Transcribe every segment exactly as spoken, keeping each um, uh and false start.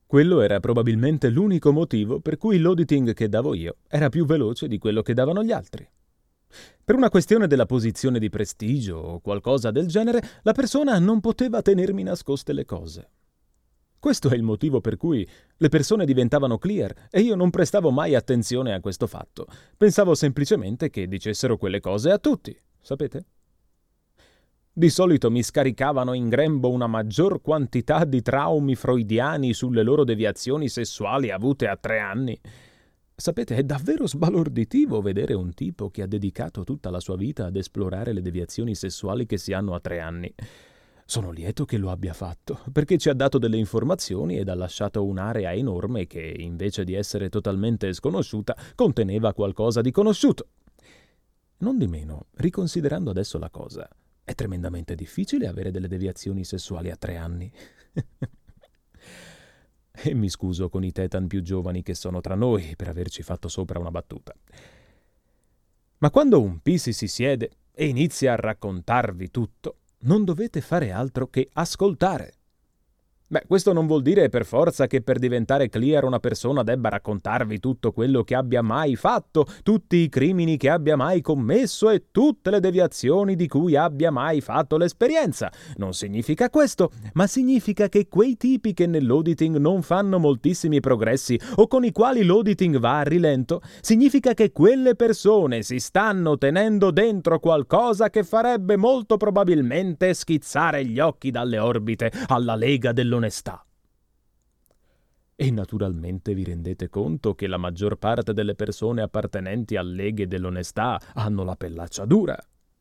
Quello era probabilmente l'unico motivo per cui l'auditing che davo io era più veloce di quello che davano gli altri. Per una questione della posizione di prestigio o qualcosa del genere, la persona non poteva tenermi nascoste le cose. Questo è il motivo per cui le persone diventavano clear e io non prestavo mai attenzione a questo fatto. Pensavo semplicemente che dicessero quelle cose a tutti, sapete? Di solito mi scaricavano in grembo una maggior quantità di traumi freudiani sulle loro deviazioni sessuali avute a tre anni. Sapete, è davvero sbalorditivo vedere un tipo che ha dedicato tutta la sua vita ad esplorare le deviazioni sessuali che si hanno a tre anni. Sono lieto che lo abbia fatto, perché ci ha dato delle informazioni ed ha lasciato un'area enorme che, invece di essere totalmente sconosciuta, conteneva qualcosa di conosciuto. Non di meno, riconsiderando adesso la cosa, è tremendamente difficile avere delle deviazioni sessuali a tre anni. E mi scuso con i tetan più giovani che sono tra noi per averci fatto sopra una battuta. Ma quando un Pisi si siede e inizia a raccontarvi tutto, non dovete fare altro che ascoltare. Beh, questo non vuol dire per forza che per diventare clear una persona debba raccontarvi tutto quello che abbia mai fatto, tutti i crimini che abbia mai commesso e tutte le deviazioni di cui abbia mai fatto l'esperienza. Non significa questo, ma significa che quei tipi che nell'auditing non fanno moltissimi progressi o con i quali l'auditing va a rilento, significa che quelle persone si stanno tenendo dentro qualcosa che farebbe molto probabilmente schizzare gli occhi dalle orbite alla Lega dell'Onestà. E naturalmente vi rendete conto che la maggior parte delle persone appartenenti a leghe dell'onestà hanno la pellaccia dura.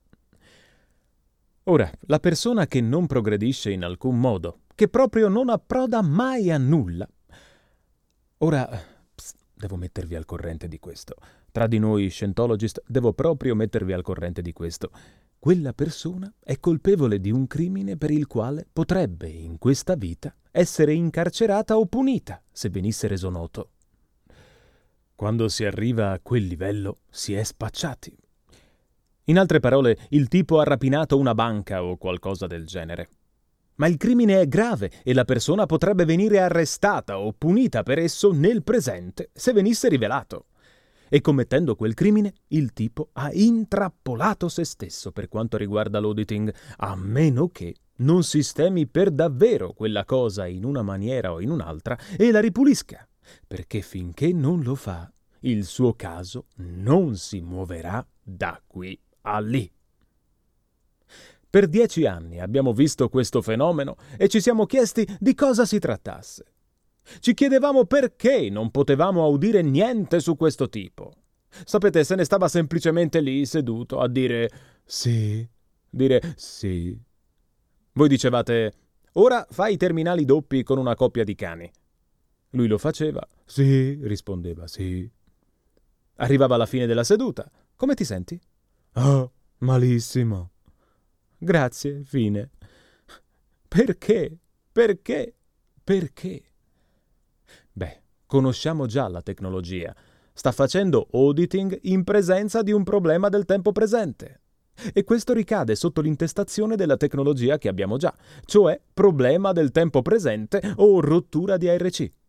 Ora, la persona che non progredisce in alcun modo, che proprio non approda mai a nulla. Ora, psst, devo mettervi al corrente di questo. Tra di noi Scientologist devo proprio mettervi al corrente di questo. Quella persona è colpevole di un crimine per il quale potrebbe, in questa vita, essere incarcerata o punita, se venisse reso noto. Quando si arriva a quel livello, si è spacciati. In altre parole, il tipo ha rapinato una banca o qualcosa del genere. Ma il crimine è grave e la persona potrebbe venire arrestata o punita per esso nel presente, se venisse rivelato. E commettendo quel crimine, il tipo ha intrappolato se stesso per quanto riguarda l'auditing, a meno che non sistemi per davvero quella cosa in una maniera o in un'altra e la ripulisca, perché finché non lo fa, il suo caso non si muoverà da qui a lì. Per dieci anni abbiamo visto questo fenomeno e ci siamo chiesti di cosa si trattasse. Ci chiedevamo perché non potevamo udire niente su questo tipo. Sapete, se ne stava semplicemente lì seduto a dire sì, dire sì. Voi dicevate, ora fai i terminali doppi con una coppia di cani. Lui lo faceva, sì, rispondeva sì. Arrivava alla fine della seduta. Come ti senti? Oh, malissimo. Grazie, fine. Perché? Perché? Perché? Beh, conosciamo già la tecnologia. Sta facendo auditing in presenza di un problema del tempo presente. E questo ricade sotto l'intestazione della tecnologia che abbiamo già, cioè problema del tempo presente o rottura di A R C.